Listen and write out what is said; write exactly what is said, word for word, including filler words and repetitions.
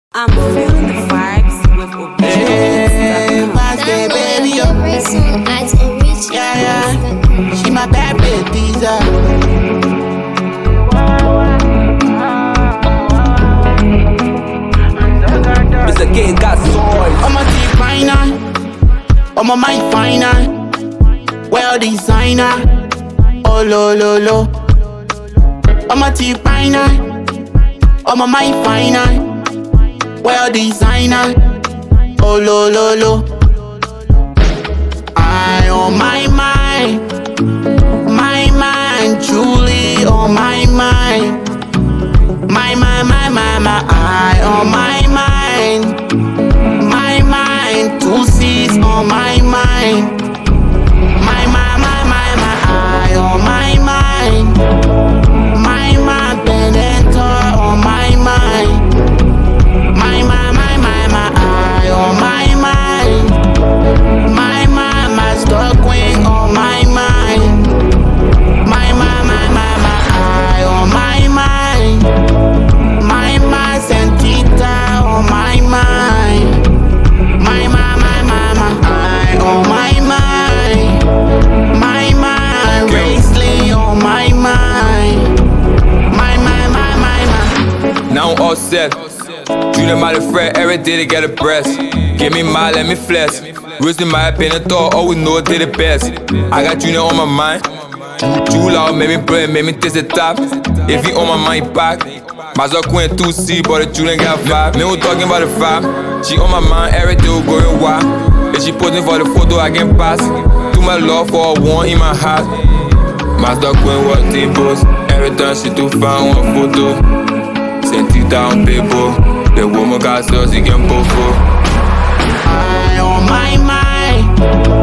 I'm feeling the vibes with Obi. Hey, Master baby, yo. Yeah, yeah. She my bad baby, Mister K got soul. I'm a deep finer. I'm a my finer. Well designer. Oh lo lo lo. I'm a deep finer. I'm a my finer. Well designer. Oh lo lo lo. I on my mind. My mind. Julie on my mind. My mind, my mind, my eye on my mind. My mind, two C's on my mind. My mind, my mind, my eye on my mind. My mind, Benedetta on my mind. My mind, my mind, my eye on my mind. My mind, Master Queen on my mind. My mind, my mind, my eye on my mind. My mind, Santita on my mind. My mind, my mind, my eye on my mind. My mind, Raisley on my mind. My mind, my mind, my. Now I'm all set. Junior my friend, every day to get a breast. Give me my, let me flex. Roasting my pen and thought, always know it did the best. I got Junior on my mind. Jewel out, make me burn, make me taste the top. If he on my mind back, Master Queen two C, but the Junior got vibe. Me who talking about the vibe. She on my mind, every day we going wild. If she posting for the photo, I can pass. Do my love for a one in my heart. Master Queen what tables. Every time she do find one photo. Send it down paper. The woman got sauce, she can pop for. I on my mind.